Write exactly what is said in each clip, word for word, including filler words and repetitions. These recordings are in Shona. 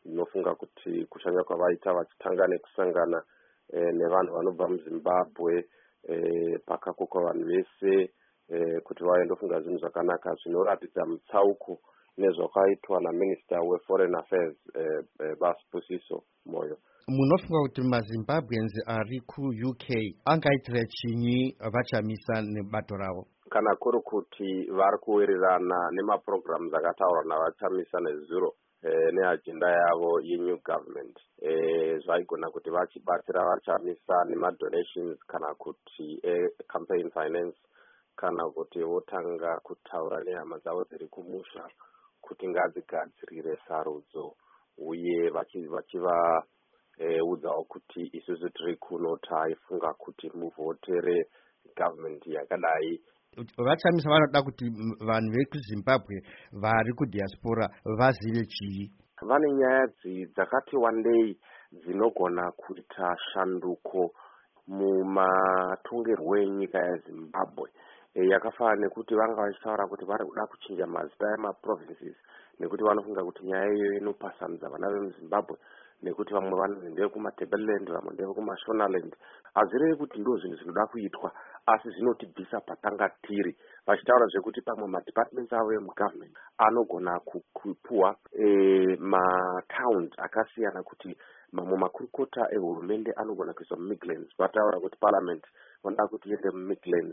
ndinofunga kuti kushanya kwavaita vachitanga nekusangana e, nevanhu vanobva muZimbabwe e, pakakokwa vanhu vese e, kuti vaendofunga zvinhu zvakanaka zvinoratidza mutsauko nezvakaitwa naminister weforeign affairs e, e, Basibusiso Moyo. Munofunga kuti maZimbabweans ari ku-U K angaitira chinyi vachamisa nebato ravo? Kana kuri kuti vari kuwirirana nemaprograms akataurwa navachamisa nezuro e, neagenda yavo yenew government e, zvaigona kuti vachibatsira vachamisa nemadonations kana kuti e, campaign finance kana kuti votanga kutaura nehama dzavo dziri kumusha kuti ngadzigadzirire sarudzo uye vachiva e, udzawo kuti isusu tiri kuno taifunga kuti muvhotere government yakadai. Vachamisa vanoda kuti vanhu vekuZimbabwe vari kudiaspora vazive chii? Vane nyaya dzakati wandei dzinogona kuita shanduko mumatongerwo enyika yeZimbabwe e, yakafanana nekuti vanga vachitaura kuti vari kuda kuchinja mazita emaprovinces nekuti vanofunga kuti nyaya iyo inopasanudza vana vemuZimbabwe nekuti vamwe vanonzi ndevekumaTebeleland vamwe ndevekumaShonaland. Hazvirevi kuti ndo zvinhu zvinoda kuitwa asi zvinotibvisa patanga tiri vachitaura zvekuti pamwe madepartments avo emugovernment anogona kupuwa e, matowns akasiyana kuti mamwe makurukota ehurumende anogona kuiswa muMidlands. Vataura kuti parliament vanoda kuti iende muMidlands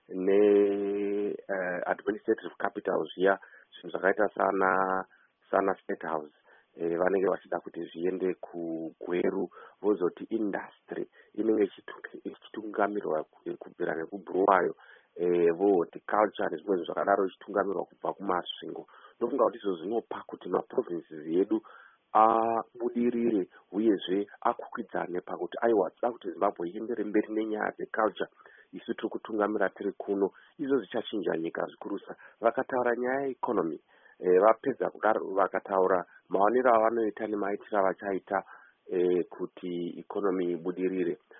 ne uh, administrative capitals zviya zvinhu zvakaita sana sana state house e, vanenge vachida kuti zviende kuGweru vozoti industry inenge ichitungamirwa kubvira nekubhuruwayo e, vohorticulture nezvimwe zvinhu zvakadaro ichitungamirwa kubva kumasvingo. Ndofunga kuti izvo zvinopa kuti maprovinces edu abudirire uyezve akukwidzane pakuti aiwa tida kuti Zimbabwe iendere mberi nenyaya dzeculture isu tiri kutungamira tiri kuno. Izvo zvichachinja nyika zvikurusa. Vakataura nyaya yeeconomy e, vapedza kudaro vakataura maonero avanoita nemaitiro avachaita e, kuti economy ibudirire.